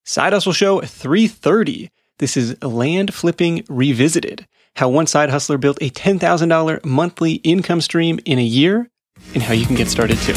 Side Hustle Show 330. This is Land Flipping Revisited, how one side hustler built a $10,000 monthly income stream in a year, and how you can get started too.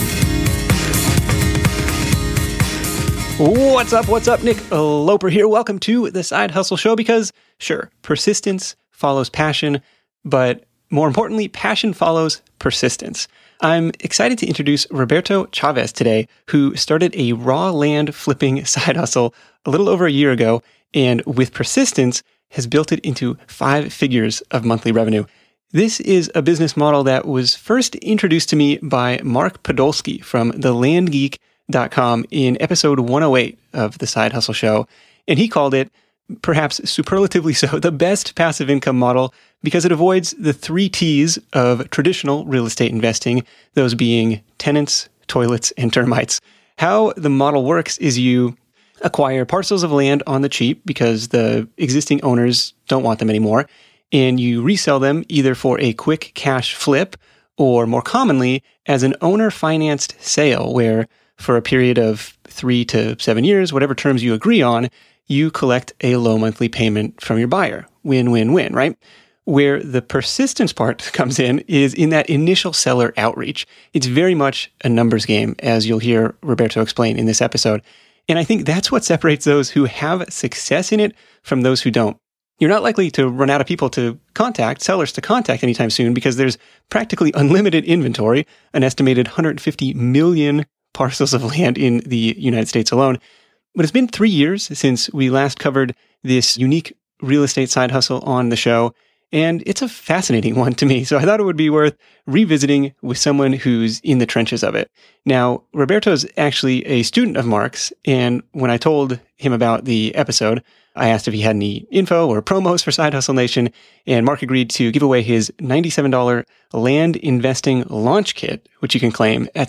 What's up? Nick Loper here. Welcome to the Side Hustle Show because, sure, persistence follows passion, but more importantly, passion follows persistence. I'm excited to introduce Roberto Chavez today, who started a raw land flipping side hustle a little over a year ago, and with persistence has built it into 5 figures of monthly revenue. This is a business model that was first introduced to me by Mark Podolsky from thelandgeek.com in episode 108 of the Side Hustle Show, and he called it, perhaps superlatively so, the best passive income model because it avoids the 3 T's of traditional real estate investing, those being tenants, toilets, and termites. How the model works is you acquire parcels of land on the cheap because the existing owners don't want them anymore, and you resell them either for a quick cash flip or more commonly as an owner-financed sale where for a period of 3 to 7 years, whatever terms you agree on, you collect a low monthly payment from your buyer. Win-win-win, right? Where the persistence part comes in is in that initial seller outreach. It's very much a numbers game, as you'll hear Roberto explain in this episode. And I think that's what separates those who have success in it from those who don't. You're not likely to run out of people to contact, sellers to contact anytime soon, because there's practically unlimited inventory, an estimated 150 million parcels of land in the United States alone. But it's been 3 years since we last covered this unique real estate side hustle on the show, and it's a fascinating one to me. So I thought it would be worth revisiting with someone who's in the trenches of it. Now, Roberto's actually a student of Mark's, and when I told him about the episode, I asked if he had any info or promos for Side Hustle Nation, and Mark agreed to give away his $97 land investing launch kit, which you can claim at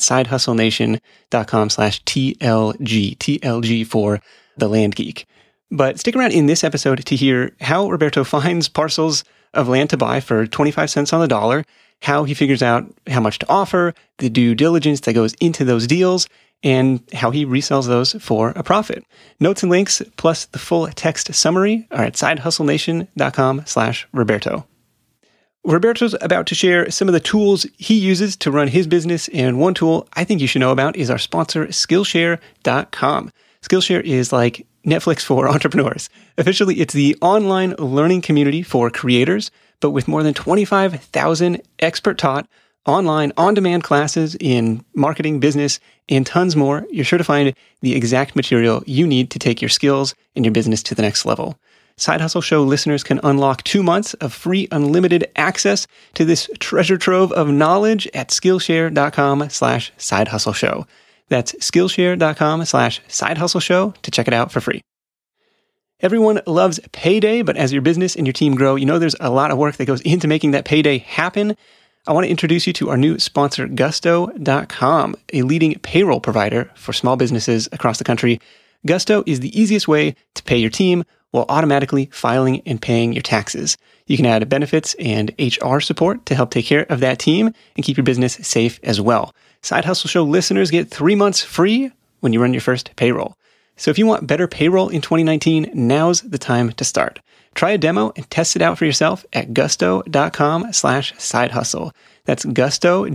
sidehustlenation.com/TLG, TLG for the Land Geek. But stick around in this episode to hear how Roberto finds parcels of land to buy for 25 cents on the dollar, how he figures out how much to offer, the due diligence that goes into those deals, and how he resells those for a profit. Notes and links, plus the full text summary, are at sidehustlenation.com/Roberto. Roberto's about to share some of the tools he uses to run his business, and one tool I think you should know about is our sponsor, Skillshare.com. Skillshare is like Netflix for entrepreneurs. Officially, it's the online learning community for creators, but with more than 25,000 expert-taught online, on-demand classes in marketing, business, and tons more, you're sure to find the exact material you need to take your skills and your business to the next level. Side Hustle Show listeners can unlock 2 months of free unlimited access to this treasure trove of knowledge at Skillshare.com/sidehustleshow. That's Skillshare.com/sidehustleshow to check it out for free. Everyone loves payday, but as your business and your team grow, you know there's a lot of work that goes into making that payday happen. I want to introduce you to our new sponsor, Gusto.com, a leading payroll provider for small businesses across the country. Gusto is the easiest way to pay your team while automatically filing and paying your taxes. You can add benefits and HR support to help take care of that team and keep your business safe as well. Side Hustle Show listeners get 3 months free when you run your first payroll. So if you want better payroll in 2019, now's the time to start. Try a demo and test it out for yourself at gusto.com/sidehustle. That's Gusto,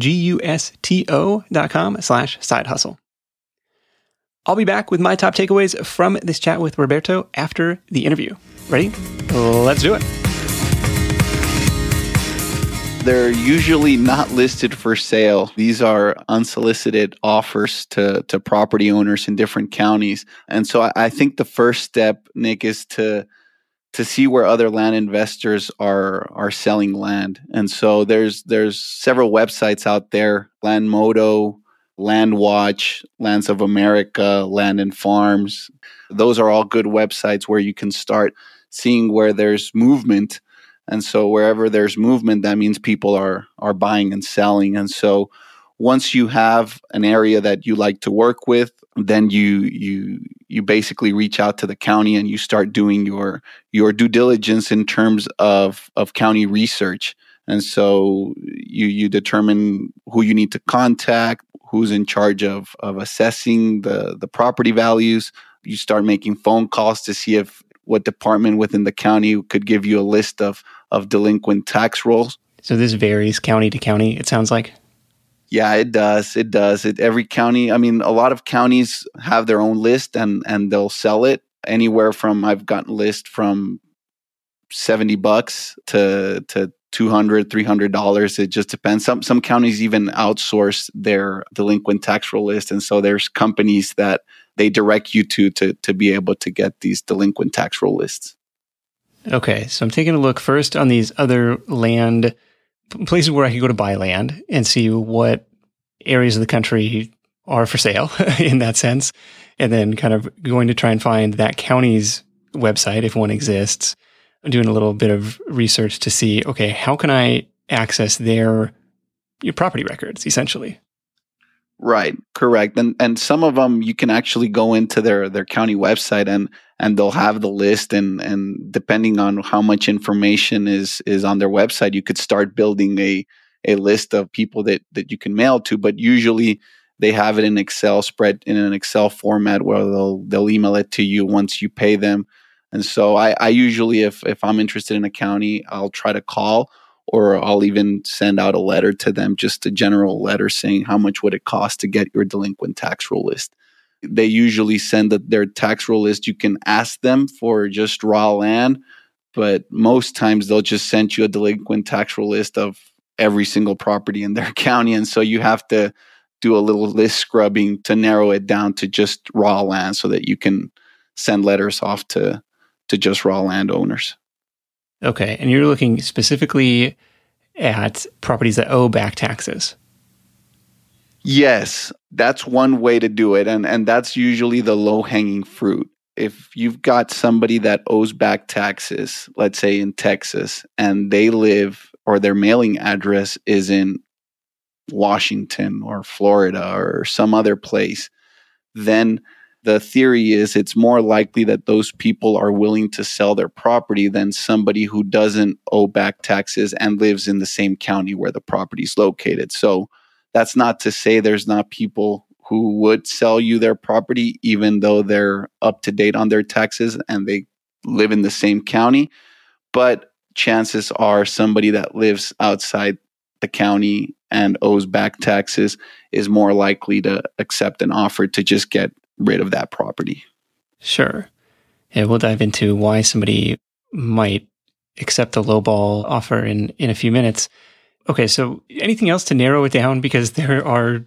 GUSTO.com/sidehustle. I'll be back with my top takeaways from this chat with Roberto after the interview. Ready? Let's do it. They're usually not listed for sale. These are unsolicited offers to property owners in different counties. And so I think the first step, Nick, is to see where other land investors are selling land. And so there's several websites out there, Landmodo, Landwatch, Lands of America, Land and Farms. Those are all good websites where you can start seeing where there's movement. And so wherever there's movement, that means people are buying and selling. And so once you have an area that you like to work with, then you basically reach out to the county and you start doing your due diligence in terms of county research. And so you determine who you need to contact, who's in charge of assessing the property values, You start making phone calls to see if what department within the county could give you a list of delinquent tax rolls. So this varies county to county, it sounds like? Yeah, it does. It does. Every county, a lot of counties have their own list and they'll sell it anywhere from, I've gotten list from $70 to $200, $300. It just depends. Some counties even outsource their delinquent tax roll list. And so there's companies that they direct you to be able to get these delinquent tax roll lists. Okay, so I'm taking a look first on these other land places where I could go to buy land and see what areas of the country are for sale in that sense. And then kind of going to try and find that county's website, if one exists. I'm doing a little bit of research to see, okay, how can I access your property records, essentially? Right, correct. And some of them you can actually go into their county website and they'll have the list and depending on how much information is on their website, you could start building a list of people that you can mail to. But usually they have it in Excel spread in an Excel format where they'll email it to you once you pay them. And so I usually, if I'm interested in a county, I'll try to call, or I'll even send out a letter to them, just a general letter saying how much would it cost to get your delinquent tax roll list. They usually send their tax roll list. You can ask them for just raw land, but most times they'll just send you a delinquent tax roll list of every single property in their county. And so you have to do a little list scrubbing to narrow it down to just raw land so that you can send letters off to just raw landowners. Okay. And you're looking specifically at properties that owe back taxes. Yes, that's one way to do it. And that's usually the low-hanging fruit. If you've got somebody that owes back taxes, let's say in Texas, and they live or their mailing address is in Washington or Florida or some other place, then the theory is it's more likely that those people are willing to sell their property than somebody who doesn't owe back taxes and lives in the same county where the property is located. So that's not to say there's not people who would sell you their property even though they're up to date on their taxes and they live in the same county. But chances are somebody that lives outside the county and owes back taxes is more likely to accept an offer to just get rid of that property. Sure. Yeah, we'll dive into why somebody might accept a lowball offer in a few minutes. Okay, so anything else to narrow it down? Because there are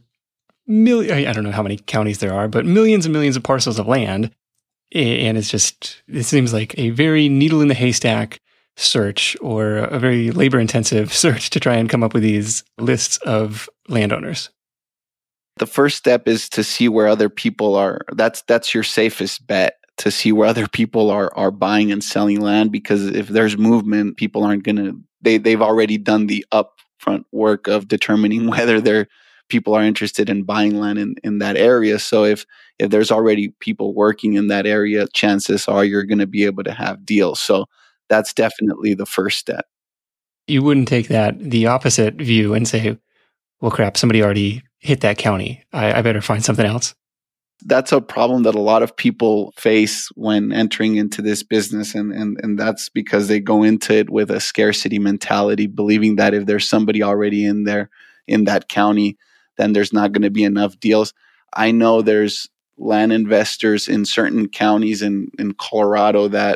I don't know how many counties there are, but millions and millions of parcels of land. And it seems like a very needle in the haystack search, or a very labor-intensive search to try and come up with these lists of landowners. The first step is to see where other people are. That's your safest bet, to see where other people are buying and selling land, because if there's movement, people aren't going to, they've already done the upfront work of determining whether people are interested in buying land in that area. So if there's already people working in that area, chances are you're going to be able to have deals. So that's definitely the first step. You wouldn't take the opposite view and say, well, crap, somebody already hit that county. I better find something else. That's a problem that a lot of people face when entering into this business. And that's because they go into it with a scarcity mentality, believing that if there's somebody already in there in that county, then there's not going to be enough deals. I know there's land investors in certain counties in Colorado that,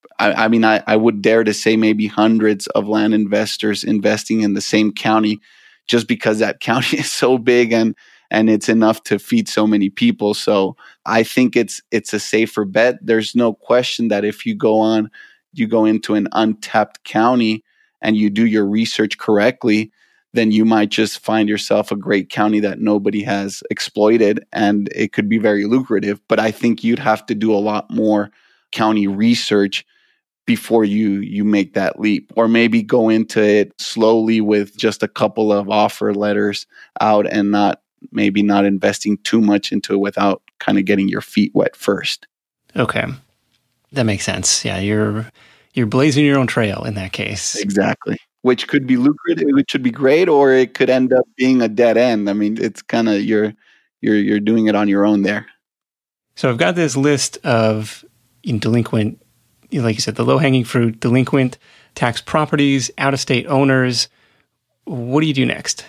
I would dare to say maybe hundreds of land investors investing in the same county just because that county is so big and it's enough to feed so many people. So I think it's a safer bet. There's no question that if you go into an untapped county and you do your research correctly, then you might just find yourself a great county that nobody has exploited, and it could be very lucrative. But I think you'd have to do a lot more county research before you make that leap, or maybe go into it slowly with just a couple of offer letters out and not investing too much into it without kind of getting your feet wet first. Okay. That makes sense. Yeah, you're blazing your own trail in that case. Exactly. Which could be lucrative, which should be great, or it could end up being a dead end. I mean, it's kind of you're doing it on your own there. So I've got this list of delinquent, like you said, the low-hanging fruit, delinquent tax properties, out-of-state owners. What do you do next?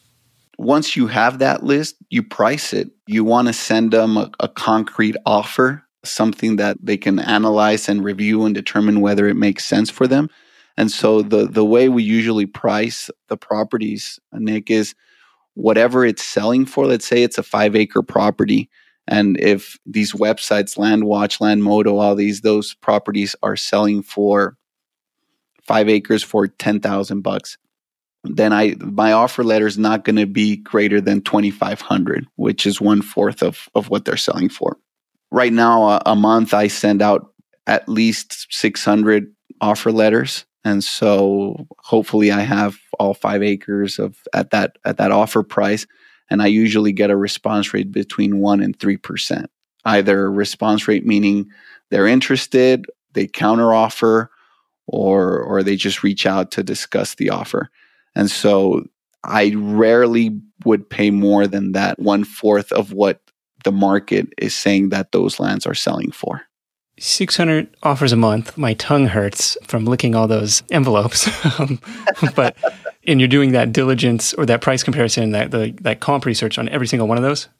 Once you have that list, you price it. You want to send them a concrete offer, something that they can analyze and review and determine whether it makes sense for them. And so the way we usually price the properties, Nick, is whatever it's selling for. Let's say it's a 5-acre property. And if these websites, LandWatch, LandModo, all those properties are selling for 5 acres for $10,000, then my offer letter is not going to be greater than $2,500, which is 1/4 of what they're selling for. Right now, a month I send out at least 600 offer letters, and so hopefully I have all 5 acres at that offer price, and I usually get a response rate between 1% and 3%. Either response rate meaning they're interested, they counteroffer, or they just reach out to discuss the offer. And so I rarely would pay more than that 1/4 of what the market is saying that those lands are selling for. 600 offers a month. My tongue hurts from licking all those envelopes. And you're doing that diligence or that price comparison, that comp research on every single one of those?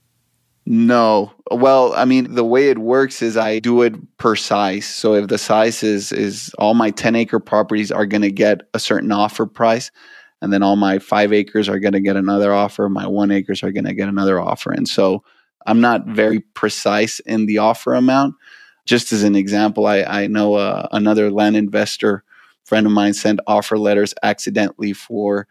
No. Well, I mean, the way it works is I do it per size. So if the size is all my 10-acre properties are going to get a certain offer price, and then all my 5 acres are going to get another offer. My 1 acres are going to get another offer. And so I'm not very precise in the offer amount. Just as an example, I know another land investor friend of mine sent offer letters accidentally for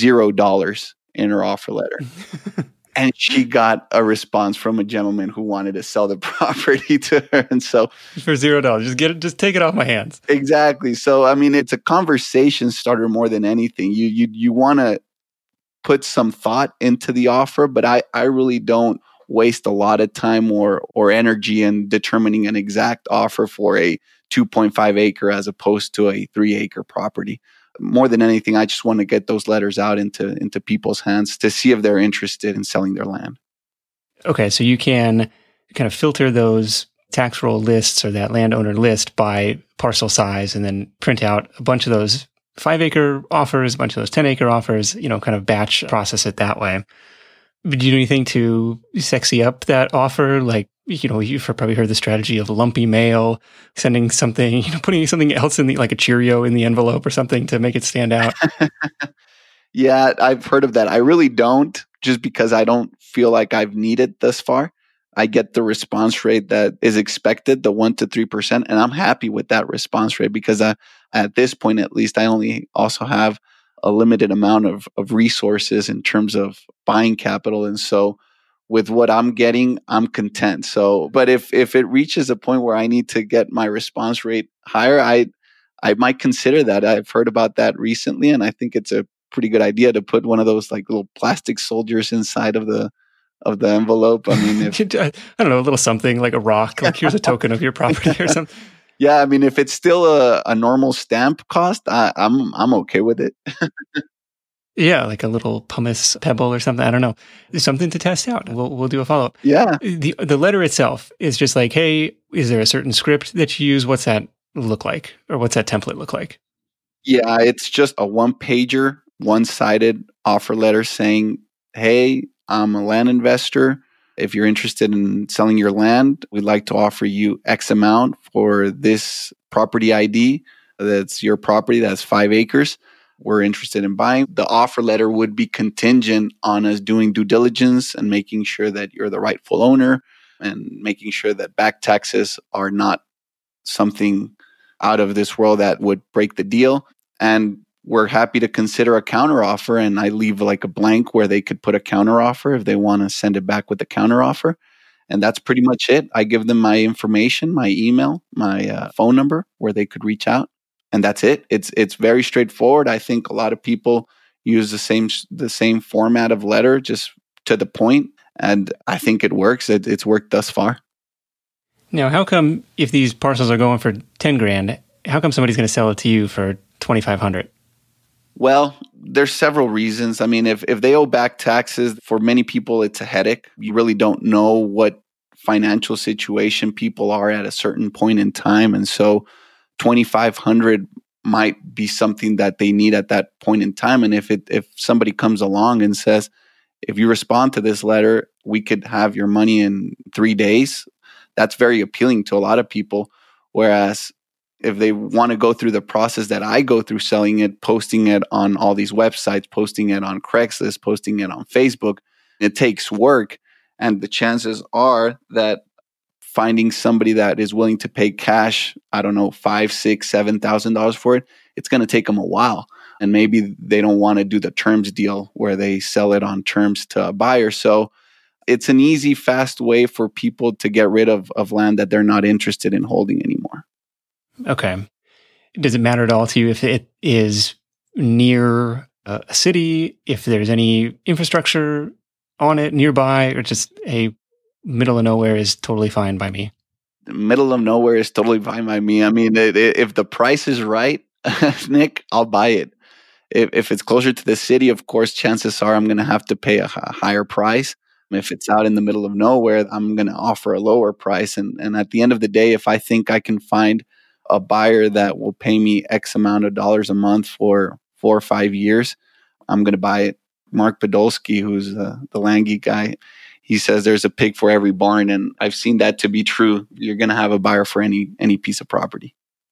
$0 in her offer letter. And she got a response from a gentleman who wanted to sell the property to her. And so for $0, just take it off my hands. Exactly. So, I mean, it's a conversation starter more than anything. You want to put some thought into the offer, but I really don't waste a lot of time or energy in determining an exact offer for a 2.5 acre as opposed to a 3-acre property. More than anything, I just want to get those letters out into people's hands to see if they're interested in selling their land. Okay, so you can kind of filter those tax roll lists or that landowner list by parcel size and then print out a bunch of those 5-acre offers, a bunch of those 10-acre offers, kind of batch process it that way. Do you do anything to sexy up that offer? Like, you've probably heard the strategy of lumpy mail, sending something, putting something else in like a Cheerio in the envelope or something to make it stand out. Yeah, I've heard of that. I really don't, just because I don't feel like I've needed thus far. I get the response rate that is expected, the 1% to 3%, and I'm happy with that response rate because at this point, at least, I only also have a limited amount of resources in terms of buying capital. And so with what I'm getting, I'm content. So, but if it reaches a point where I need to get my response rate higher, I might consider that. I've heard about that recently, and I think it's a pretty good idea to put one of those like little plastic soldiers inside of the envelope. I mean, I don't know, a little something like a rock, like here's a token of your property or something. Yeah, I mean, if it's still a normal stamp cost, I'm okay with it. Yeah, like a little pumice pebble or something. I don't know. There's something to test out. We'll do a follow-up. Yeah. The letter itself is just like, hey, is there a certain script that you use? What's that look like? Or what's that template look like? Yeah, it's just a one-pager, one-sided offer letter saying, hey, I'm a land investor. If you're interested in selling your land, we'd like to offer you X amount for this property ID. That's your property. That's 5 acres. We're interested in buying. The offer letter would be contingent on us doing due diligence and making sure that you're the rightful owner and making sure that back taxes are not something out of this world that would break the deal. And we're happy to consider a counteroffer, and I leave like a blank where they could put a counteroffer if they want to send it back with a counteroffer. And that's pretty much it. I give them my information, my email, my phone number where they could reach out. And that's it. It's very straightforward. I think a lot of people use the same format of letter, just to the point. And I think it works. It's worked thus far. Now, how come if these parcels are going for $10,000, how come somebody's going to sell it to you for $2,500? Well, there's several reasons. I mean, if they owe back taxes, for many people, it's a headache. You really don't know what financial situation people are at a certain point in time. And so 2,500 might be something that they need at that point in time. And if somebody comes along and says, if you respond to this letter, we could have your money in 3 days, that's very appealing to a lot of people. Whereas if they want to go through the process that I go through selling it, posting it on all these websites, posting it on Craigslist, posting it on Facebook, it takes work. And the chances are that finding somebody that is willing to pay cash, I don't know, $5,000, $6,000, $7,000 for it, it's going to take them a while. And maybe they don't want to do the terms deal where they sell it on terms to a buyer. So it's an easy, fast way for people to get rid of land that they're not interested in holding anymore. Okay. Does it matter at all to you if it is near a city, if there's any infrastructure on it nearby, or just a middle of nowhere is totally fine by me? The middle of nowhere is totally fine by me. I mean, if the price is right, Nick, I'll buy it. If it's closer to the city, of course, chances are I'm going to have to pay a higher price. If it's out in the middle of nowhere, I'm going to offer a lower price. And at the end of the day, if I think I can find a buyer that will pay me X amount of dollars a month for 4 or 5 years, I'm going to buy it. Mark Podolsky, who's the Lange guy, he says there's a pig for every barn. And I've seen that to be true. You're going to have a buyer for any piece of property.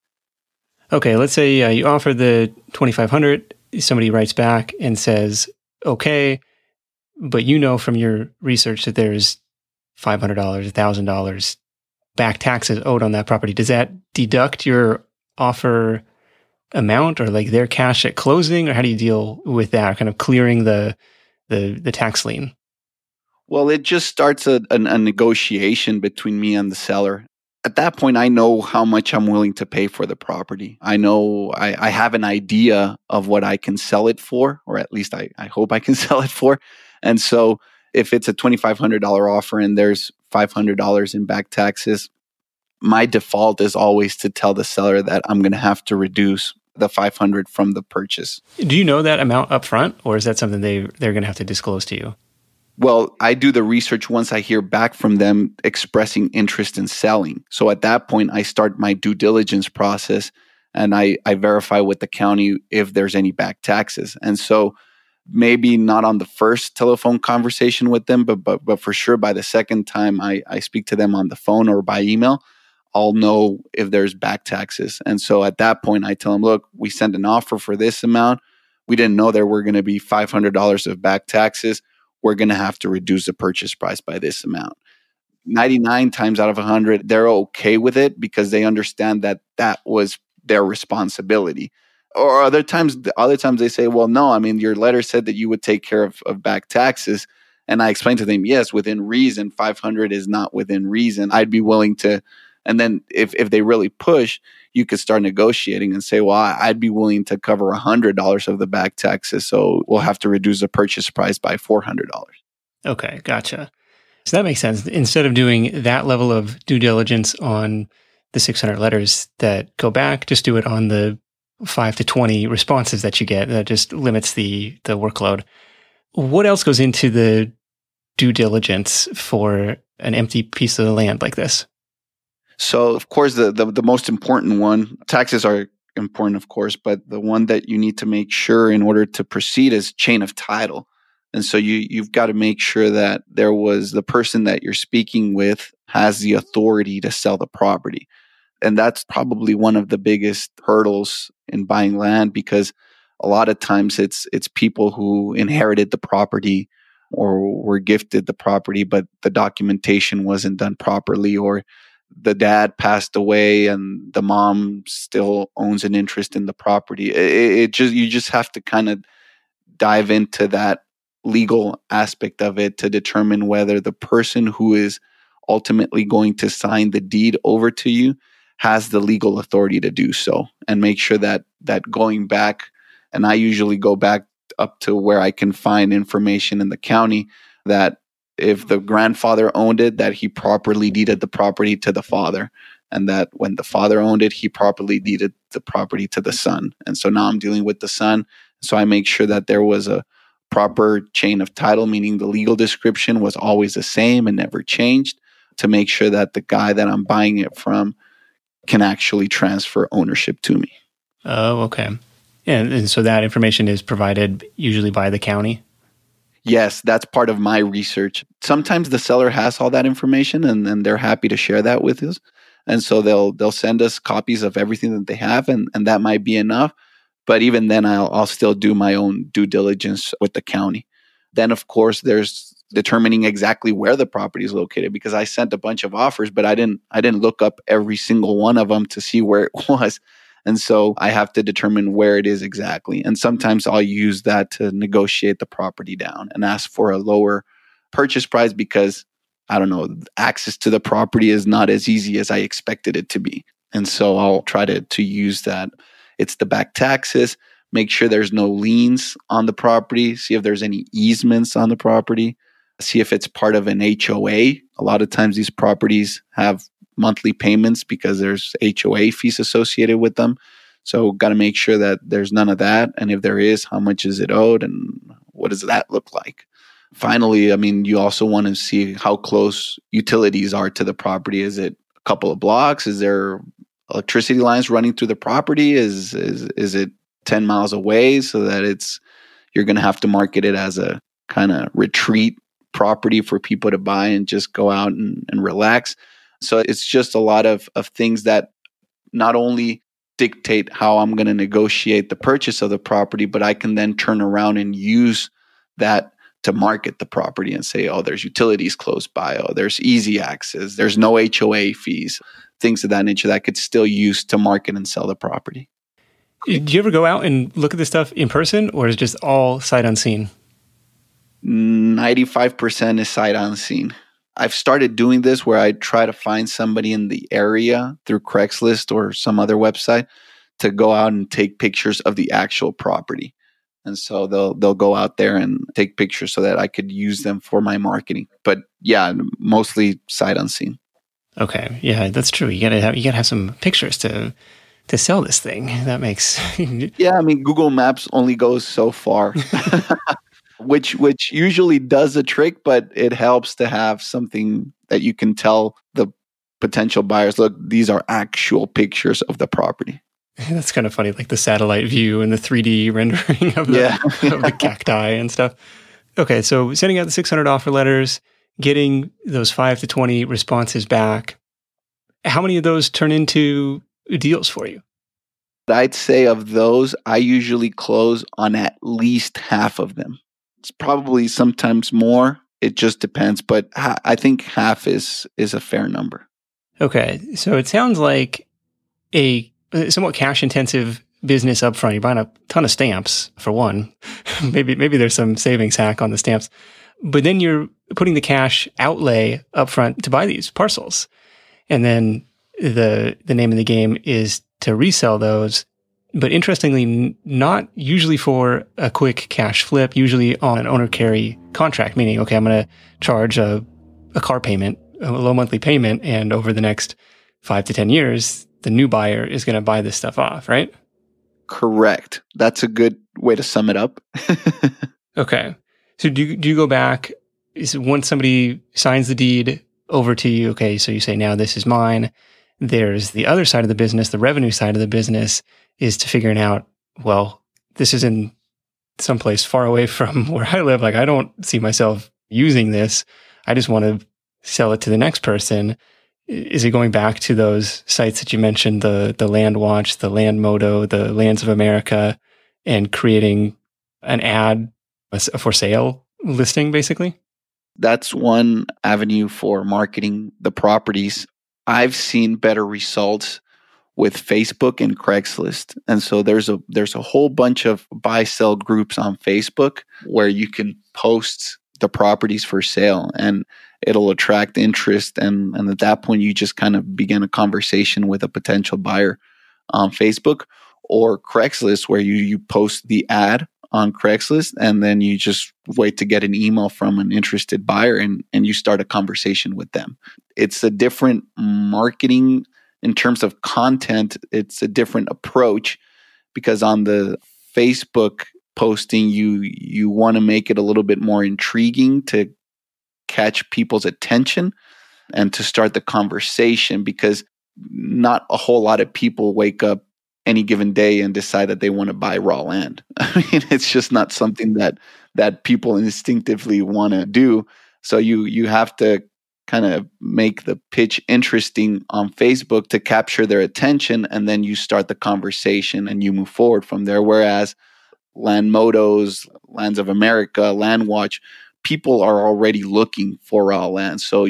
Okay, let's say you offer the $2,500. Somebody writes back and says, okay, but you know from your research that there's $500, $1,000 back taxes owed on that property. Does that deduct your offer amount or like their cash at closing? Or how do you deal with that, kind of clearing the tax lien? Well, it just starts a negotiation between me and the seller. At that point, I know how much I'm willing to pay for the property. I know I have an idea of what I can sell it for, or at least I hope I can sell it for. And so if it's a $2,500 offer and there's $500 in back taxes, my default is always to tell the seller that I'm going to have to reduce the $500 from the purchase. Do you know that amount up front, or is that something they're going to have to disclose to you? Well, I do the research once I hear back from them expressing interest in selling. So at that point, I start my due diligence process and I verify with the county if there's any back taxes. And so maybe not on the first telephone conversation with them, but for sure by the second time I speak to them on the phone or by email, I'll know if there's back taxes. And so at that point, I tell them, look, we sent an offer for this amount. We didn't know there were going to be $500 of back taxes. We're going to have to reduce the purchase price by this amount. 99 times out of 100, they're okay with it because they understand that that was their responsibility. Or other times they say, well, no, I mean, your letter said that you would take care of back taxes. And I explained to them, yes, within reason, 500 is not within reason. I'd be willing to. And then if they really push, you could start negotiating and say, well, I'd be willing to cover $100 of the back taxes. So we'll have to reduce the purchase price by $400. Okay, gotcha. So that makes sense. Instead of doing that level of due diligence on the 600 letters that go back, just do it on the 5 to 20 responses that you get. That just limits the workload. What else goes into the due diligence for an empty piece of land like this? So, of course, the most important one, taxes are important, of course, but the one that you need to make sure in order to proceed is chain of title. And so you've got to make sure that there was the person that you're speaking with has the authority to sell the property. And that's probably one of the biggest hurdles in buying land because a lot of times it's people who inherited the property or were gifted the property, but the documentation wasn't done properly, or the dad passed away and the mom still owns an interest in the property. You just have to kind of dive into that legal aspect of it to determine whether the person who is ultimately going to sign the deed over to you has the legal authority to do so, and make sure that going back, and I usually go back up to where I can find information in the county that if the grandfather owned it, that he properly deeded the property to the father, and that when the father owned it, he properly deeded the property to the son. And so now I'm dealing with the son. So I make sure that there was a proper chain of title, meaning the legal description was always the same and never changed. to make sure that the guy that I'm buying it from can actually transfer ownership to me. Oh, okay. And so that information is provided usually by the county? Yes, that's part of my research. Sometimes the seller has all that information and they're happy to share that with us. And so they'll send us copies of everything that they have, and that might be enough. But even then, I'll still do my own due diligence with the county. Then, of course, there's determining exactly where the property is located, because I sent a bunch of offers, but I didn't look up every single one of them to see where it was. And so I have to determine where it is exactly. And sometimes I'll use that to negotiate the property down and ask for a lower purchase price because, I don't know, access to the property is not as easy as I expected it to be. And so I'll try to use that. It's the back taxes, make sure there's no liens on the property, see if there's any easements on the property, see if it's part of an HOA. A lot of times these properties have monthly payments because there's HOA fees associated with them. So got to make sure that there's none of that. And if there is, how much is it owed and what does that look like? Finally, I mean, you also want to see how close utilities are to the property. Is it a couple of blocks? Is there electricity lines running through the property? Is it 10 miles away so that you're going to have to market it as a kind of retreat property for people to buy and just go out and relax? So it's just a lot of things that not only dictate how I'm going to negotiate the purchase of the property, but I can then turn around and use that to market the property and say, oh, there's utilities close by. Oh, there's easy access. There's no HOA fees, things of that nature that I could still use to market and sell the property. Do you ever go out and look at this stuff in person, or is it just all sight unseen? 95% is sight unseen. I've started doing this where I try to find somebody in the area through Craigslist or some other website to go out and take pictures of the actual property. And so they'll go out there and take pictures so that I could use them for my marketing. But yeah, mostly sight unseen. Okay, yeah, that's true. You gotta have some pictures to sell this thing. That makes yeah. I mean, Google Maps only goes so far, which usually does a trick, but it helps to have something that you can tell the potential buyers, look, these are actual pictures of the property. That's kind of funny, like the satellite view and the 3D rendering of the cacti and stuff. Okay, so sending out the 600 offer letters, getting those 5 to 20 responses back. How many of those turn into deals for you? I'd say of those, I usually close on at least half of them. It's probably sometimes more. It just depends, but I think half is a fair number. Okay, so it sounds like a somewhat cash-intensive business up front. You're buying a ton of stamps, for one. maybe there's some savings hack on the stamps. But then you're putting the cash outlay up front to buy these parcels. And then the name of the game is to resell those. But interestingly, not usually for a quick cash flip, usually on an owner-carry contract, meaning, okay, I'm going to charge a car payment, a low monthly payment, and over the next 5 to 10 years, the new buyer is going to buy this stuff off, right? Correct. That's a good way to sum it up. Okay. So do you go back, once somebody signs the deed over to you, okay, so you say, now this is mine. There's the other side of the business, the revenue side of the business is to figuring out, well, this is in someplace far away from where I live. Like, I don't see myself using this. I just want to sell it to the next person. Is it going back to those sites that you mentioned, the LandWatch, the Landmodo, the Lands of America, and creating an ad, a for sale listing, basically? That's one avenue for marketing the properties. I've seen better results with Facebook and Craigslist. And so there's a whole bunch of buy-sell groups on Facebook where you can post the properties for sale and it'll attract interest. And at that point, you just kind of begin a conversation with a potential buyer on Facebook or Craigslist where you post the ad on Craigslist and then you just wait to get an email from an interested buyer and you start a conversation with them. It's a different marketing in terms of content. It's a different approach because on the Facebook posting, you want to make it a little bit more intriguing to catch people's attention. and to start the conversation, because not a whole lot of people wake up any given day and decide that they want to buy raw land. I mean, it's just not something that people instinctively want to do. So you have to kind of make the pitch interesting on Facebook to capture their attention, and then you start the conversation and you move forward from there. Whereas Land Motos, Lands of America, LandWatch, people are already looking for raw land. So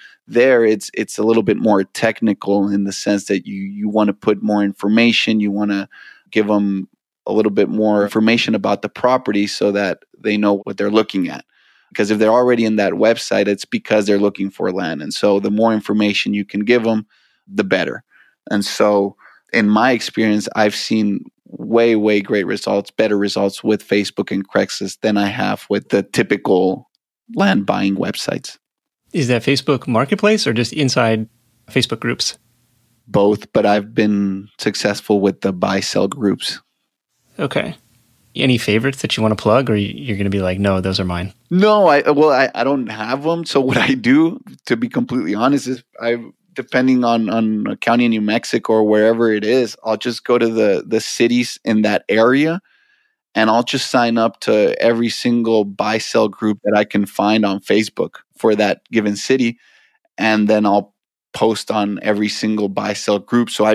it's a little bit more technical in the sense that you want to put more information, you want to give them a little bit more information about the property so that they know what they're looking at. Because if they're already in that website, it's because they're looking for land. And so the more information you can give them, the better. And so in my experience, I've seen way, way great results, better results with Facebook and Craigslist than I have with the typical land buying websites. Is that Facebook Marketplace or just inside Facebook groups? Both, but I've been successful with the buy-sell groups. Okay. Any favorites that you want to plug, or you're going to be like, no, those are mine? No, I don't have them. So what I do, to be completely honest, is depending on a county in New Mexico or wherever it is, I'll just go to the cities in that area, and I'll just sign up to every single buy-sell group that I can find on Facebook for that given city, and then I'll post on every single buy-sell group. So I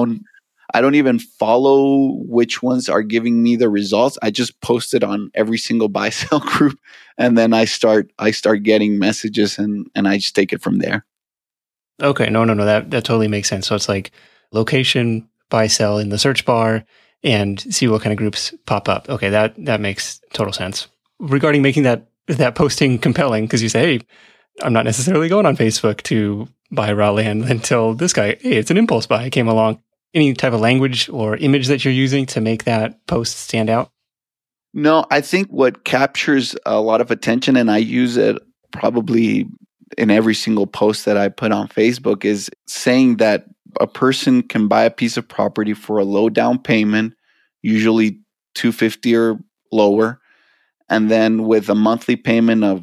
don't even follow which ones are giving me the results. I just post it on every single buy-sell group, and then I start getting messages, and I just take it from there. Okay, no, that totally makes sense. So it's like location, buy-sell in the search bar, and see what kind of groups pop up. Okay, that makes total sense. Regarding making that posting compelling, because you say, hey, I'm not necessarily going on Facebook to buy raw land until this guy, hey, it's an impulse buy, came along. Any type of language or image that you're using to make that post stand out? No, I think what captures a lot of attention, and I use it probably in every single post that I put on Facebook, is saying that a person can buy a piece of property for a low down payment, usually $250 or lower, and then with a monthly payment of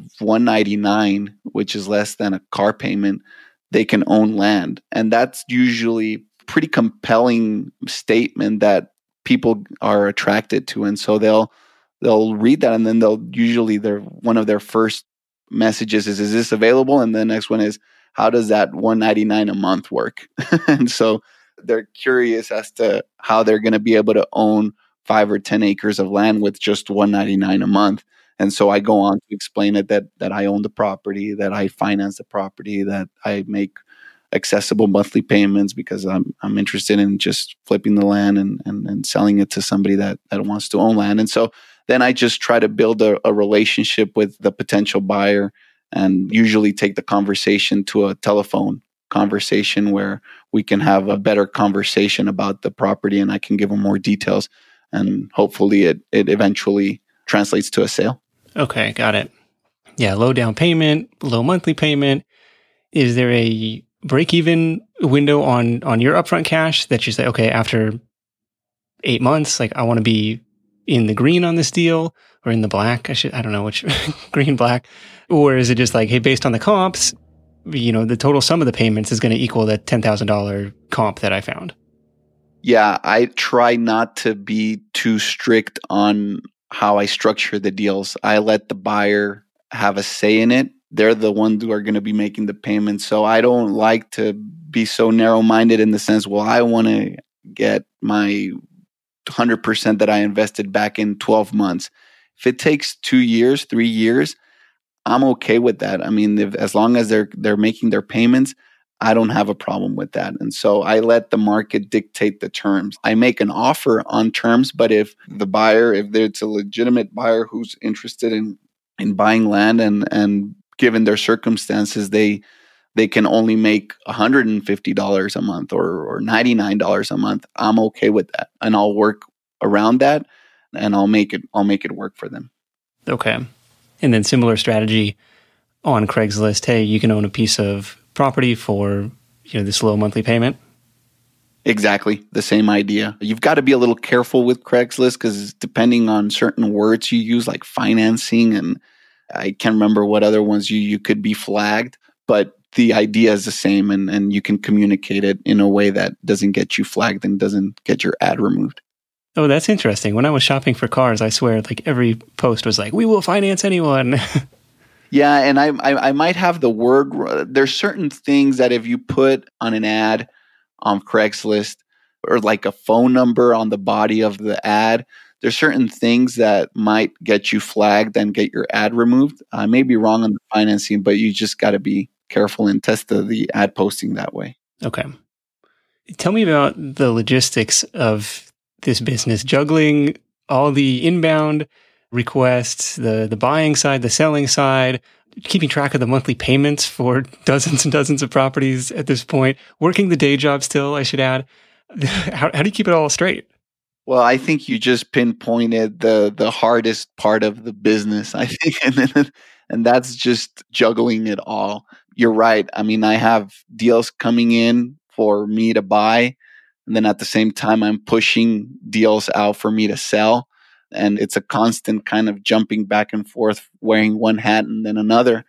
$199, which is less than a car payment, they can own land. And that's usually pretty compelling statement that people are attracted to, and so they'll read that, and then their one of their first messages is this available? And the next one is, how does that $199 a month work? And so they're curious as to how they're going to be able to own 5 or 10 acres of land with just $199 a month. And so I go on to explain it that I own the property, that I finance the property, that I make accessible monthly payments because I'm interested in just flipping the land and selling it to somebody that wants to own land. And so then I just try to build a relationship with the potential buyer, and usually take the conversation to a telephone conversation where we can have a better conversation about the property, and I can give them more details, and hopefully it eventually translates to a sale. Okay, got it. Yeah, low down payment, low monthly payment. Is there a break-even window on your upfront cash that you say, okay, after 8 months, like I want to be in the green on this deal, or in the black? I don't know which, green, black. Or is it just like, hey, based on the comps, the total sum of the payments is going to equal the $10,000 comp that I found? Yeah, I try not to be too strict on how I structure the deals. I let the buyer have a say in it. They're the ones who are going to be making the payments. So I don't like to be so narrow-minded in the sense, well, I want to get my 100% that I invested back in 12 months. If it takes 2 years, 3 years, I'm okay with that. I mean, as long as they're making their payments, I don't have a problem with that. And so I let the market dictate the terms. I make an offer on terms, but if it's a legitimate buyer who's interested in buying land and given their circumstances, they can only make $150 a month or $99 a month, I'm okay with that. And I'll work around that, and I'll make it work for them. Okay. And then similar strategy on Craigslist. Hey, you can own a piece of property for this low monthly payment. Exactly. The same idea. You've got to be a little careful with Craigslist because depending on certain words you use, like financing, and I can't remember what other ones you could be flagged, but the idea is the same, and you can communicate it in a way that doesn't get you flagged and doesn't get your ad removed. Oh, that's interesting. When I was shopping for cars, I swear, like every post was like, "We will finance anyone." Yeah, and I might have the word. There's certain things that if you put on an ad on Craigslist or like a phone number on the body of the ad, there's certain things that might get you flagged and get your ad removed. I may be wrong on the financing, but you just got to be careful and test the ad posting that way. Okay. Tell me about the logistics of this business, juggling all the inbound requests, the buying side, the selling side, keeping track of the monthly payments for dozens and dozens of properties at this point, working the day job still, I should add. How do you keep it all straight? Well, I think you just pinpointed the hardest part of the business, I think, and that's just juggling it all. You're right. I mean, I have deals coming in for me to buy, and then at the same time, I'm pushing deals out for me to sell. And it's a constant kind of jumping back and forth, wearing one hat and then another.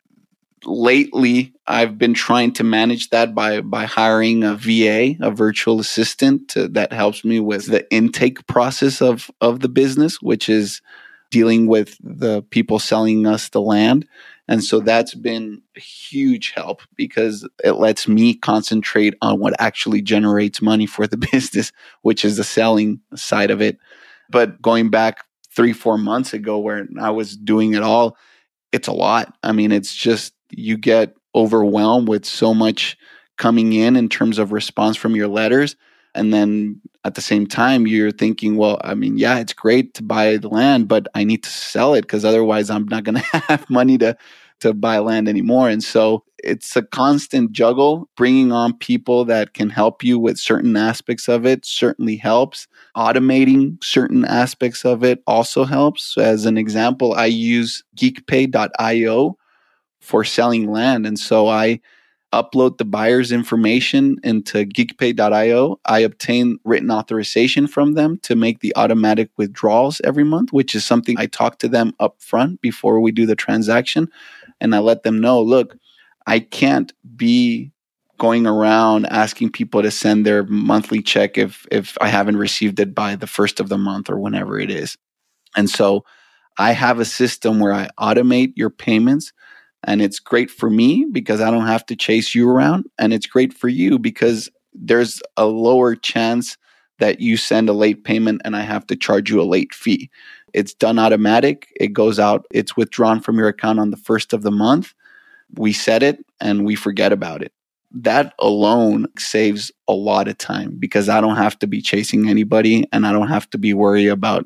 Lately, I've been trying to manage that by hiring a VA, a virtual assistant, that helps me with the intake process of the business, which is dealing with the people selling us the land. And so that's been a huge help because it lets me concentrate on what actually generates money for the business, which is the selling side of it. But going back 3-4 months ago where I was doing it all, it's a lot. I mean, it's just, you get overwhelmed with so much coming in terms of response from your letters. And then at the same time, you're thinking, well, I mean, yeah, it's great to buy the land, but I need to sell it because otherwise I'm not going to have money to buy land anymore. And so it's a constant juggle. Bringing on people that can help you with certain aspects of it certainly helps. Automating certain aspects of it also helps. As an example, I use geekpay.io for selling land. And so I upload the buyer's information into geekpay.io. I obtain written authorization from them to make the automatic withdrawals every month, which is something I talk to them up front before we do the transaction. And I let them know, look, I can't be going around asking people to send their monthly check if I haven't received it by the first of the month or whenever it is. And so I have a system where I automate your payments, and it's great for me because I don't have to chase you around. And it's great for you because there's a lower chance that you send a late payment and I have to charge you a late fee. It's done automatic. It goes out. It's withdrawn from your account on the first of the month. We set it and we forget about it. That alone saves a lot of time because I don't have to be chasing anybody and I don't have to be worried about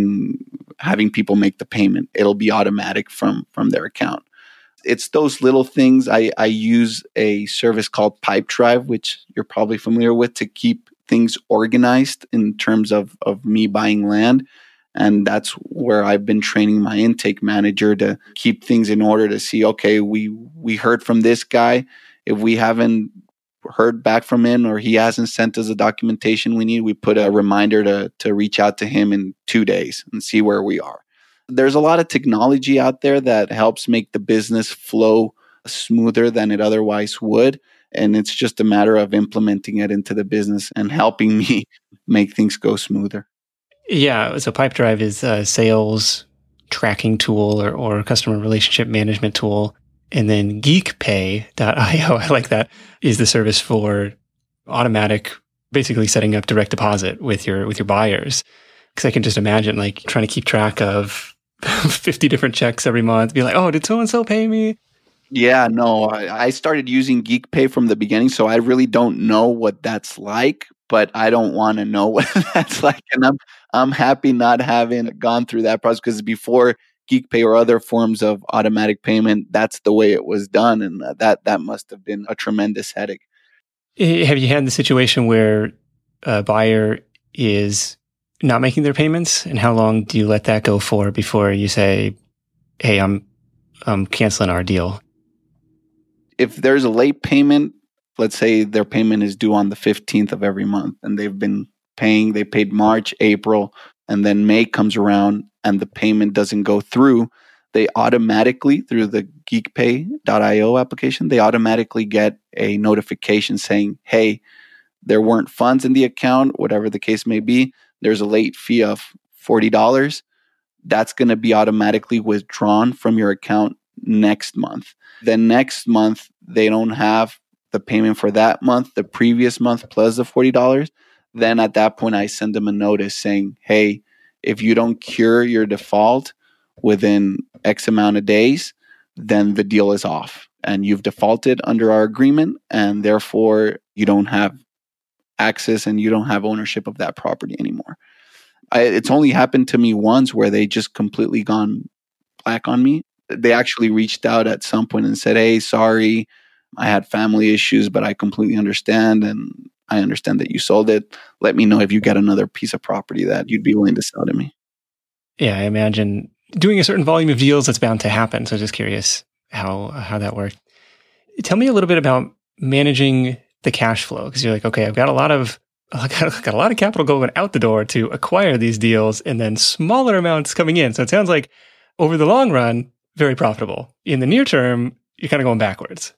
having people make the payment. It'll be automatic from their account. It's those little things. I use a service called Pipedrive, which you're probably familiar with, to keep things organized in terms of me buying land. And that's where I've been training my intake manager to keep things in order to see, okay, we heard from this guy. If we haven't heard back from him or he hasn't sent us the documentation we need, we put a reminder to reach out to him in 2 days and see where we are. There's a lot of technology out there that helps make the business flow smoother than it otherwise would. And it's just a matter of implementing it into the business and helping me make things go smoother. Yeah, so Pipedrive is a sales tracking tool or customer relationship management tool. And then geekpay.io, I like that, is the service for automatic, basically setting up direct deposit with your buyers. Because I can just imagine like trying to keep track of 50 different checks every month, be like, oh, did so-and-so pay me? Yeah, no, I started using GeekPay from the beginning, so I really don't know what that's like, but I don't want to know what that's like. And I'm happy not having gone through that process because before GeekPay or other forms of automatic payment, that's the way it was done. And that must have been a tremendous headache. Have you had the situation where a buyer is not making their payments? And how long do you let that go for before you say, hey, I'm canceling our deal? If there's a late payment, let's say their payment is due on the 15th of every month and they've been paying, they paid March, April, and then May comes around and the payment doesn't go through, they automatically, through the geekpay.io application, they automatically get a notification saying, hey, there weren't funds in the account, whatever the case may be. There's a late fee of $40. That's going to be automatically withdrawn from your account next month. Then next month, they don't have the payment for that month, the previous month plus the $40. Then at that point, I send them a notice saying, hey, if you don't cure your default within X amount of days, then the deal is off and you've defaulted under our agreement, and therefore you don't have access and you don't have ownership of that property anymore. It's only happened to me once where they just completely gone black on me. They actually reached out at some point and said, hey, sorry, I had family issues, but I completely understand. And I understand that you sold it. Let me know if you get another piece of property that you'd be willing to sell to me. Yeah, I imagine doing a certain volume of deals, that's bound to happen. So just curious how that worked. Tell me a little bit about managing the cash flow, because you're like, okay, I've got a lot of capital going out the door to acquire these deals, and then smaller amounts coming in. So it sounds like over the long run, very profitable. In the near term, you're kind of going backwards.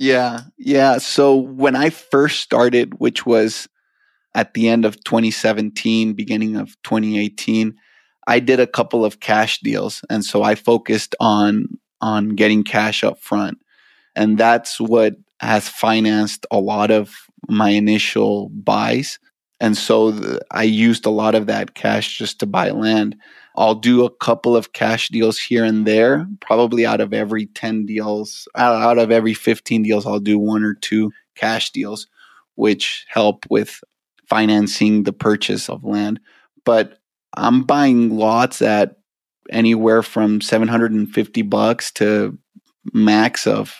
Yeah. So when I first started, which was at the end of 2017, beginning of 2018, I did a couple of cash deals. And so I focused on getting cash up front. And that's what has financed a lot of my initial buys. And so I used a lot of that cash just to buy land. I'll do a couple of cash deals here and there. Probably out of every 10 deals, out of every 15 deals, I'll do 1 or 2 cash deals, which help with financing the purchase of land. But I'm buying lots at anywhere from $750 to max of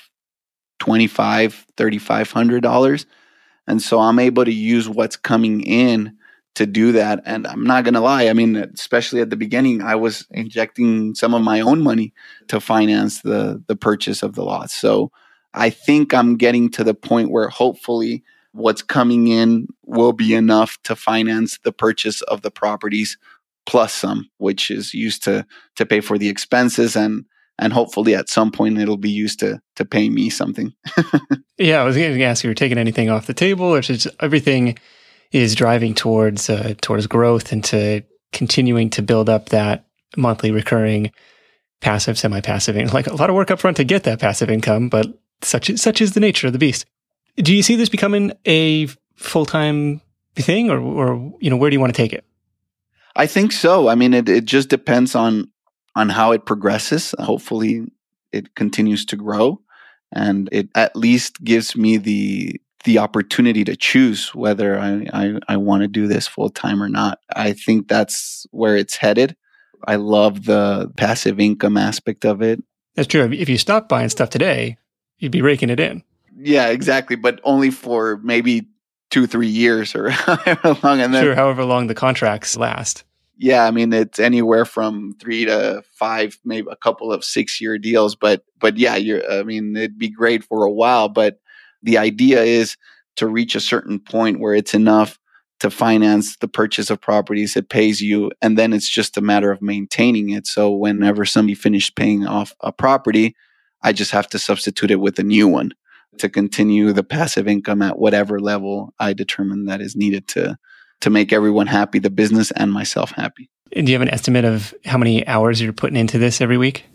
$2,500, $3,500. And so I'm able to use what's coming in to do that. And I'm not going to lie. I mean, especially at the beginning, I was injecting some of my own money to finance the purchase of the lots. So I think I'm getting to the point where hopefully what's coming in will be enough to finance the purchase of the properties plus some, which is used to pay for the expenses, and hopefully at some point it'll be used to pay me something. Yeah, I was going to ask if you're taking anything off the table, or just everything is driving towards growth and to continuing to build up that monthly recurring passive, semi-passive income. Like a lot of work up front to get that passive income, but such is the nature of the beast. Do you see this becoming a full-time thing, or where do you want to take it? I think so. I mean, it just depends on how it progresses. Hopefully it continues to grow, and it at least gives me the opportunity to choose whether I want to do this full time or not. I think that's where it's headed. I love the passive income aspect of it. That's true. If you stopped buying stuff today, you'd be raking it in. Yeah, exactly. But only for maybe 2-3 years or however long. And then, sure, however long the contracts last. Yeah, I mean, it's anywhere from 3 to 5, maybe a couple of 6-year deals. But yeah, it'd be great for a while. But the idea is to reach a certain point where it's enough to finance the purchase of properties. It pays you, and then it's just a matter of maintaining it. So whenever somebody finishes paying off a property, I just have to substitute it with a new one to continue the passive income at whatever level I determine that is needed to make everyone happy, the business and myself happy. And do you have an estimate of how many hours you're putting into this every week?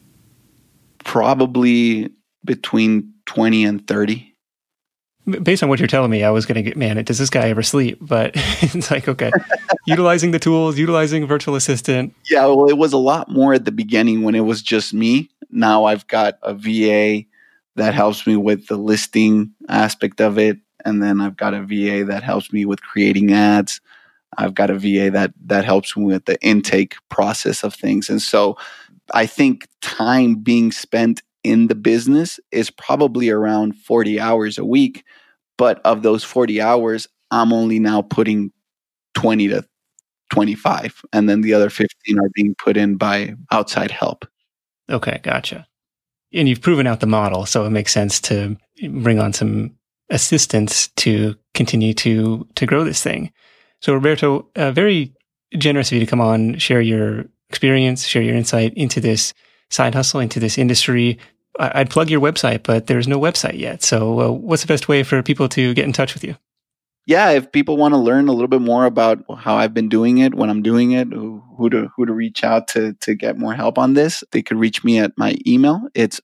Probably between 20 and 30. Based on what you're telling me, I was going to get, man, does this guy ever sleep? But it's like, okay, utilizing the tools, utilizing virtual assistant. Yeah, well, it was a lot more at the beginning when it was just me. Now I've got a VA that helps me with the listing aspect of it. And then I've got a VA that helps me with creating ads. I've got a VA that helps me with the intake process of things. And so I think time being spent in the business is probably around 40 hours a week. But of those 40 hours, I'm only now putting 20 to 25. And then the other 15 are being put in by outside help. Okay, gotcha. And you've proven out the model, so it makes sense to bring on some assistance to continue to grow this thing. So Roberto, very generous of you to come on, share your experience, share your insight into this side hustle into this industry, I'd plug your website, but there's no website yet. So what's the best way for people to get in touch with you? Yeah, if people want to learn a little bit more about how I've been doing it, when I'm doing it, who to reach out to get more help on this, they could reach me at my email. It's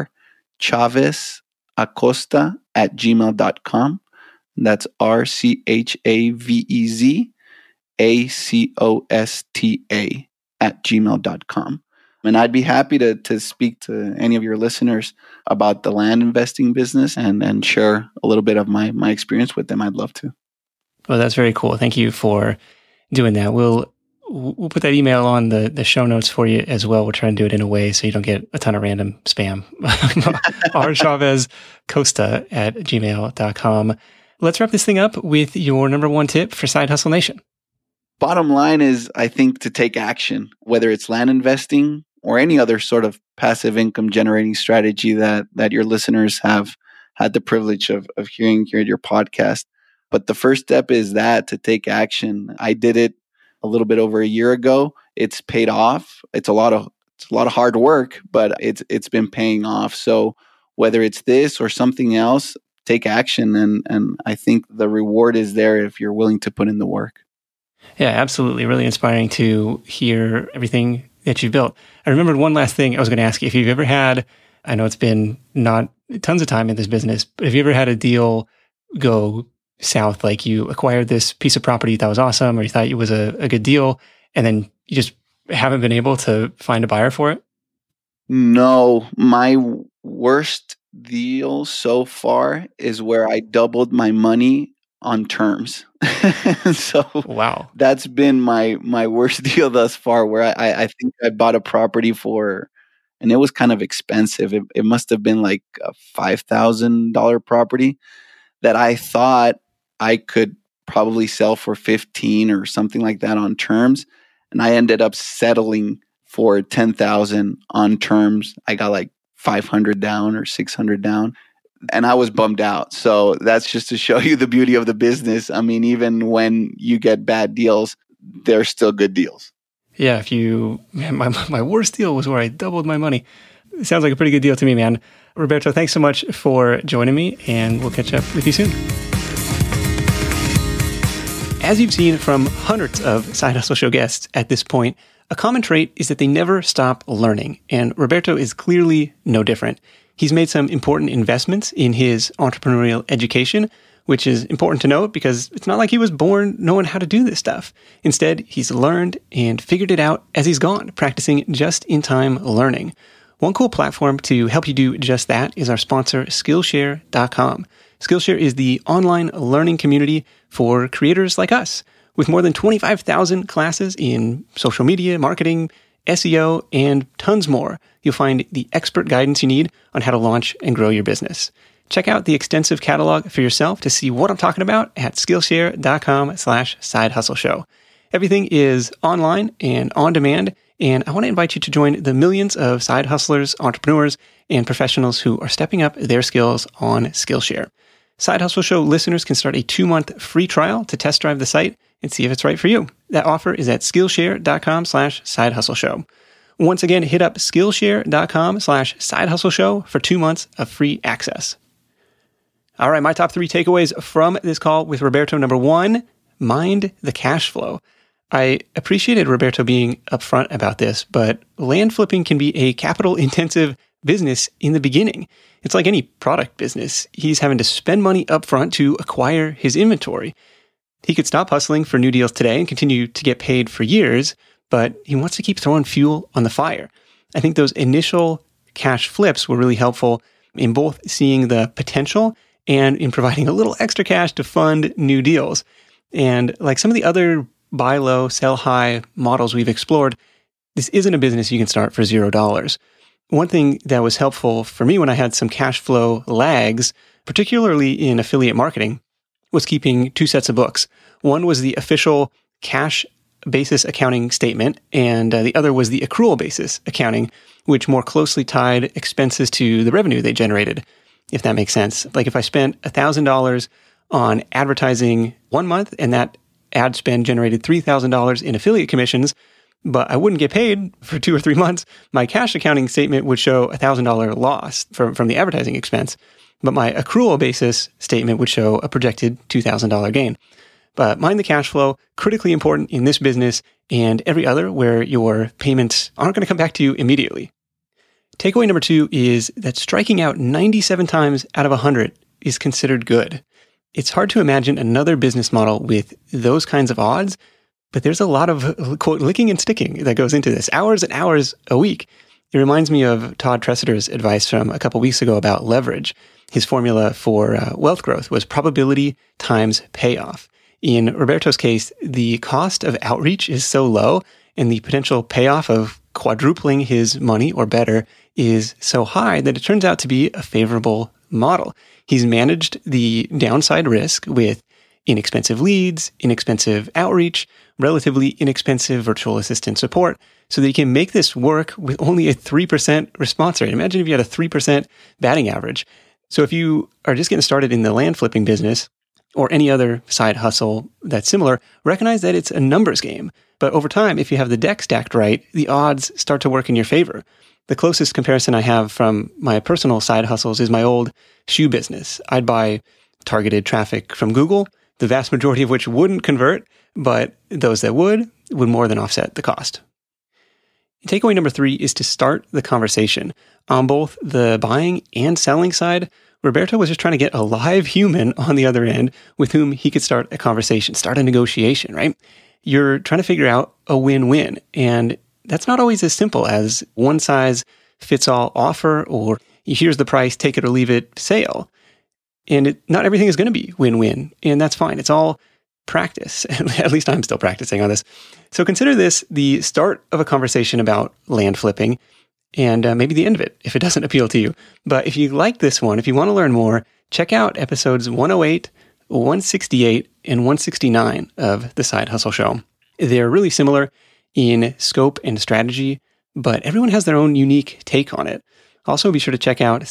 rchavezacosta@gmail.com. That's rchavezacosta@gmail.com. And I'd be happy to speak to any of your listeners about the land investing business and share a little bit of my experience with them. I'd love to. Well, that's very cool. Thank you for doing that. We'll put that email on the show notes for you as well. We'll try and do it in a way so you don't get a ton of random spam. rchavezacosta@gmail.com. Let's wrap this thing up with your number one tip for Side Hustle Nation. Bottom line is, I think, to take action, whether it's land investing or any other sort of passive income generating strategy that your listeners have had the privilege of hearing here at your podcast. But the first step is to take action. I did it a little bit over a year ago. It's paid off. It's a lot of hard work, but it's been paying off. So whether it's this or something else, take action. And I think the reward is there if you're willing to put in the work. Yeah, absolutely. Really inspiring to hear everything that you've built. I remembered one last thing I was going to ask you. If you've ever had, I know it's been not tons of time in this business, but have you ever had a deal go south? Like you acquired this piece of property that was awesome, or you thought it was a good deal, and then you just haven't been able to find a buyer for it? No, my worst deal so far is where I doubled my money on terms. So wow, that's been my worst deal thus far, where I think I bought a property for, and it was kind of expensive. It must have been like a $5,000 property that I thought I could probably sell for 15 or something like that on terms. And I ended up settling for 10,000 on terms. I got like 500 down or 600 down. And I was bummed out. So that's just to show you the beauty of the business. I mean, even when you get bad deals, they're still good deals. Yeah, my worst deal was where I doubled my money. It sounds like a pretty good deal to me, man. Roberto, thanks so much for joining me, and we'll catch up with you soon. As you've seen from hundreds of Side Hustle Show guests at this point, a common trait is that they never stop learning, and Roberto is clearly no different. He's made some important investments in his entrepreneurial education, which is important to note because it's not like he was born knowing how to do this stuff. Instead, he's learned and figured it out as he's gone, practicing just-in-time learning. One cool platform to help you do just that is our sponsor, Skillshare.com. Skillshare is the online learning community for creators like us. With more than 25,000 classes in social media, marketing, SEO, and tons more, you'll find the expert guidance you need on how to launch and grow your business. Check out the extensive catalog for yourself to see what I'm talking about at Skillshare.com/sidehustleshow. Everything is online and on demand, and I want to invite you to join the millions of side hustlers, entrepreneurs, and professionals who are stepping up their skills on Skillshare. Side Hustle Show listeners can start a 2-month free trial to test drive the site and see if it's right for you. That offer is at Skillshare.com/sidehustleshow. Once again, hit up Skillshare.com/sidehustleshow for 2 months of free access. All right, my top 3 takeaways from this call with Roberto. Number 1, mind the cash flow. I appreciated Roberto being upfront about this, but land flipping can be a capital-intensive business in the beginning. It's like any product business. He's having to spend money upfront to acquire his inventory. He could stop hustling for new deals today and continue to get paid for years, but he wants to keep throwing fuel on the fire. I think those initial cash flips were really helpful in both seeing the potential and in providing a little extra cash to fund new deals. And like some of the other buy low, sell high models we've explored, this isn't a business you can start for $0. One thing that was helpful for me when I had some cash flow lags, particularly in affiliate marketing, was keeping 2 sets of books. One was the official cash basis accounting statement, and the other was the accrual basis accounting, which more closely tied expenses to the revenue they generated, if that makes sense. Like if I spent $1,000 on advertising one month and that ad spend generated $3,000 in affiliate commissions, but I wouldn't get paid for 2 or 3 months. My cash accounting statement would show $1,000 loss from the advertising expense, but my accrual basis statement would show a projected $2,000 gain. But mind the cash flow, critically important in this business and every other where your payments aren't going to come back to you immediately. Takeaway number 2 is that striking out 97 times out of 100 is considered good. It's hard to imagine another business model with those kinds of odds, but there's a lot of, quote, licking and sticking that goes into this, hours and hours a week. It reminds me of Todd Tresidder's advice from a couple weeks ago about leverage. His formula for wealth growth was probability times payoff. In Roberto's case, the cost of outreach is so low, and the potential payoff of quadrupling his money or better is so high that it turns out to be a favorable model. He's managed the downside risk with inexpensive leads, inexpensive outreach, relatively inexpensive virtual assistant support, so that he can make this work with only a 3% response rate. Imagine if you had a 3% batting average. So if you are just getting started in the land flipping business or any other side hustle that's similar, recognize that it's a numbers game. But over time, if you have the deck stacked right, the odds start to work in your favor. The closest comparison I have from my personal side hustles is my old shoe business. I'd buy targeted traffic from Google, the vast majority of which wouldn't convert, but those that would more than offset the cost. Takeaway number 3 is to start the conversation. On both the buying and selling side, Roberto was just trying to get a live human on the other end with whom he could start a conversation, start a negotiation, right? You're trying to figure out a win-win, and that's not always as simple as one size fits all offer or here's the price, take it or leave it sale. And not everything is going to be win-win, and that's fine. It's all practice. At least I'm still practicing on this. So consider this the start of a conversation about land flipping and maybe the end of it if it doesn't appeal to you. But if you like this one, if you want to learn more, check out episodes 108, 168, and 169 of The Side Hustle Show. They're really similar in scope and strategy, but everyone has their own unique take on it. Also, be sure to check out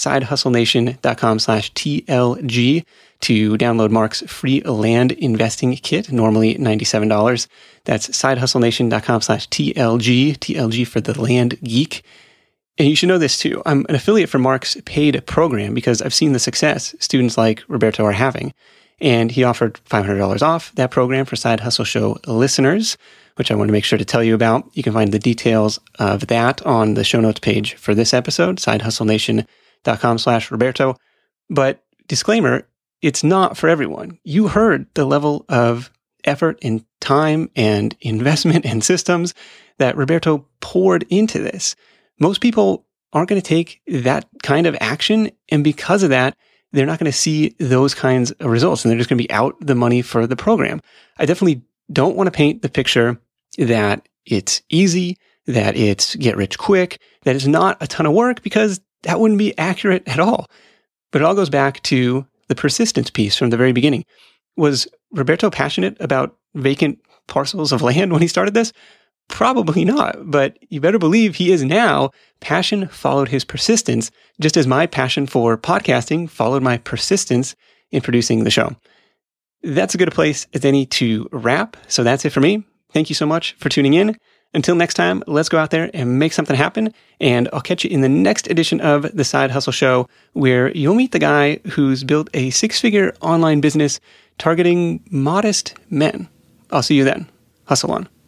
sidehustlenation.com/TLG to download Mark's free land investing kit, normally $97. That's sidehustlenation.com/TLG, TLG for the land geek. And you should know this too. I'm an affiliate for Mark's paid program because I've seen the success students like Roberto are having. And he offered $500 off that program for Side Hustle Show listeners, which I want to make sure to tell you about. You can find the details of that on the show notes page for this episode, sidehustlenation.com/Roberto. But disclaimer, it's not for everyone. You heard the level of effort and time and investment and systems that Roberto poured into this. Most people aren't going to take that kind of action. And because of that, they're not going to see those kinds of results. And they're just going to be out the money for the program. I definitely don't want to paint the picture that it's easy, that it's get rich quick, that it's not a ton of work, because that wouldn't be accurate at all. But it all goes back to the persistence piece from the very beginning. Was Roberto passionate about vacant parcels of land when he started this? Probably not, but you better believe he is now. Passion followed his persistence, just as my passion for podcasting followed my persistence in producing the show. That's a good place as any to wrap. So that's it for me. Thank you so much for tuning in. Until next time, let's go out there and make something happen. And I'll catch you in the next edition of The Side Hustle Show, where you'll meet the guy who's built a 6-figure online business targeting modest men. I'll see you then. Hustle on.